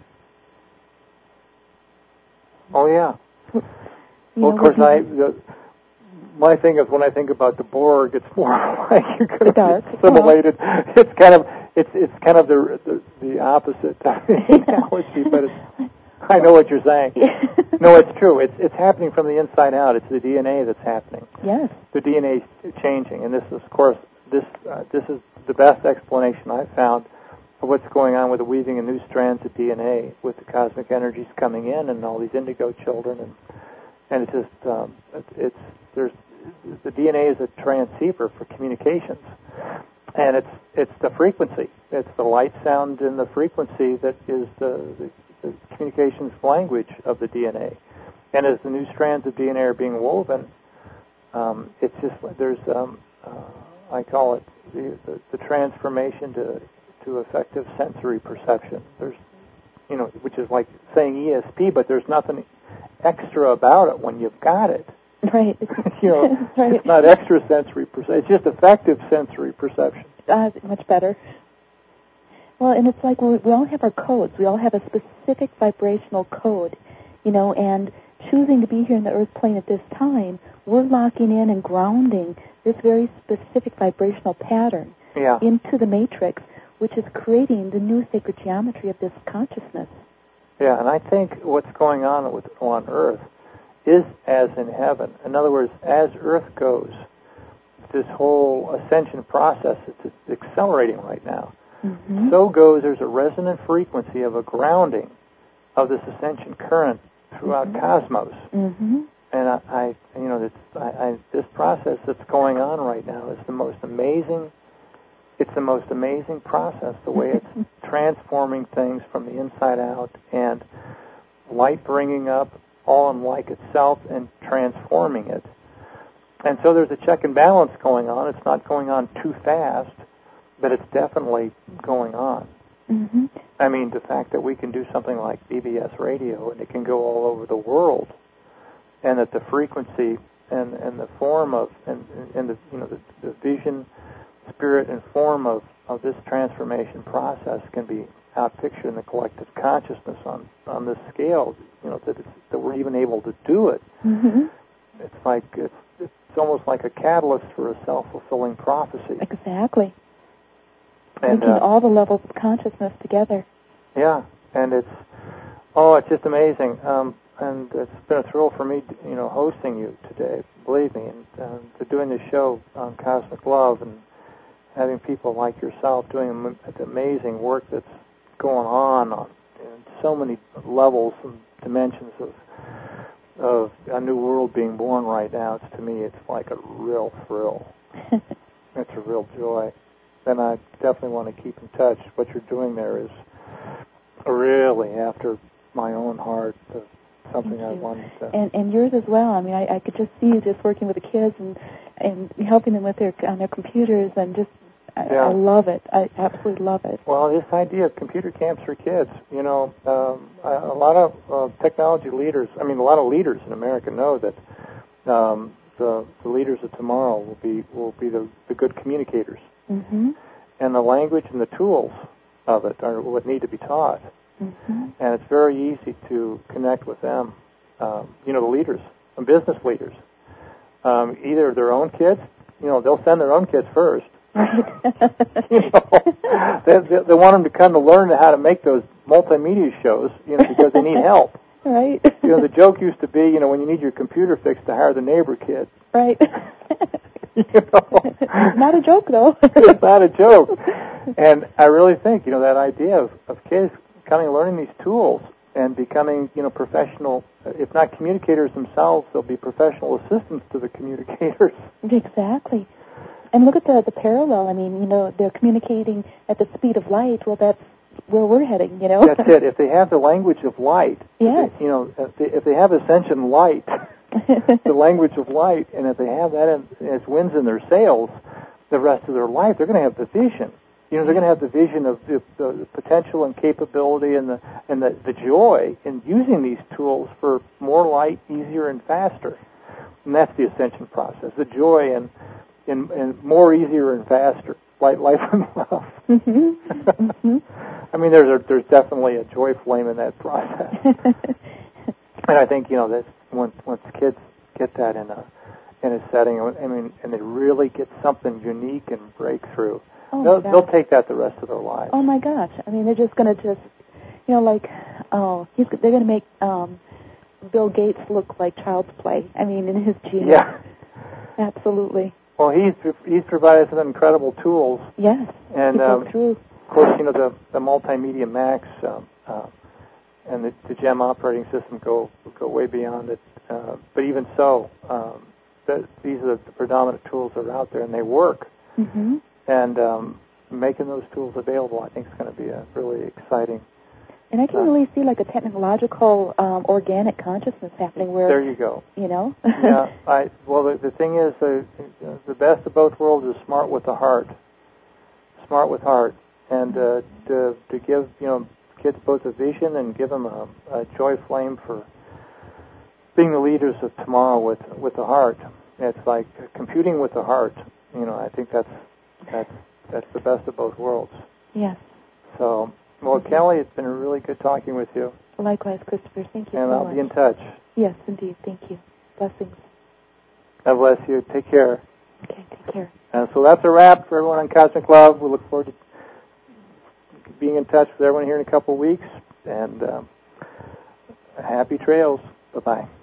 Oh yeah. Well, of course, my thing is, when I think about the Borg, it's more like you're going to be assimilated. It's kind of the opposite analogy, but I know what you're saying. No, it's true. It's happening from the inside out. It's the DNA that's happening. Yes. The DNA is changing, and this is, of course, this is the best explanation I've found of what's going on with the weaving of new strands of DNA with the cosmic energies coming in and all these indigo children, and it's just the DNA is a transceiver for communications, and it's the frequency. It's the light, sound, and the frequency that is the communications language of the DNA. And as the new strands of DNA are being woven, it's just there's I call it the transformation to effective sensory perception. There's which is like saying ESP, but there's nothing extra about it when you've got it. Right. Right. It's not extra sensory perception. It's just effective sensory perception. Much better. Well, and it's like we all have our codes. We all have a specific vibrational code, and choosing to be here in the earth plane at this time, we're locking in and grounding this very specific vibrational pattern into the matrix, which is creating the new sacred geometry of this consciousness. Yeah, and I think what's going on Earth is as in heaven. In other words, as Earth goes, this whole ascension process is accelerating right now. so goes there's a resonant frequency of a grounding of this ascension current throughout cosmos. And this process that's going on right now is the most amazing. It's the most amazing process, the way it's transforming things from the inside out, and light bringing up all in like itself and transforming it. And so there's a check and balance going on. It's not going on too fast, but it's definitely going on. I mean, the fact that we can do something like BBS radio and it can go all over the world, and that the frequency and the form of and the vision, spirit, and form of this transformation process can be outpictured in the collective consciousness on this scale. That we're even able to do it. It's like it's almost like a catalyst for a self-fulfilling prophecy. Exactly. And linking all the levels of consciousness together. Yeah, and it's just amazing. And it's been a thrill for me, hosting you today. Believe me, and to doing this show on Cosmic Love and having people like yourself doing the amazing work that's going on so many levels and dimensions of a new world being born right now. To me, it's like a real thrill. It's a real joy. And I definitely want to keep in touch. What you're doing there is really after my own heart. Something I wanted to... And yours as well. I mean, I could just see you just working with the kids and helping them with their computers, and just I love it. I absolutely love it. Well, this idea of computer camps for kids, a lot of technology leaders, a lot of leaders in America know that the leaders of tomorrow will be the good communicators. And the language and the tools of it are what need to be taught. And it's very easy to connect with them. The leaders, the business leaders, either their own kids, they'll send their own kids first. They want them to come to learn how to make those multimedia shows, because they need help. Right. The joke used to be, when you need your computer fixed, to hire the neighbor kid. Right. Not a joke, though. It's not a joke. And I really think, that idea of kids learning these tools and becoming, professional, if not communicators themselves, they'll be professional assistants to the communicators. Exactly. And look at the parallel. They're communicating at the speed of light. Well, that's where we're heading, That's it. If they have the language of light, yes. If they have ascension light, the language of light, and if they have that as winds in their sails, the rest of their life, they're going to have the vision. They're going to have the vision of the potential and capability and the joy in using these tools for more light, easier, and faster. And that's the ascension process, the joy and more, easier, and faster. Light, life, and love. There's definitely a joy flame in that process. And I think, that once kids get that in a setting, and they really get something unique and breakthrough, they'll take that the rest of their lives. Oh my gosh! They're just going to they're going to make Bill Gates look like child's play. In his genius. Yeah. Absolutely. Well, he's provided some incredible tools. Yes. And through. Of course, the Multimedia Max and the GEM operating system go way beyond it. But even so, these are the predominant tools that are out there, and they work. And making those tools available, I think, is going to be a really exciting. And I can really see a technological, organic consciousness happening where... There you go. Yeah. The thing is, the best of both worlds is smart with the heart. Smart with heart. And to give, kids both a vision and give them a joy flame for being the leaders of tomorrow with the heart. It's like computing with the heart. I think that's the best of both worlds. Yes. So, well, Kelly, it's been really good talking with you. Likewise, Christopher. Thank you so much. And I'll be in touch. Yes, indeed. Thank you. Blessings. God bless you. Take care. Okay, take care. So that's a wrap for everyone on Cosmic Love. We look forward to being in touch with everyone here in a couple of weeks. And happy trails. Bye-bye.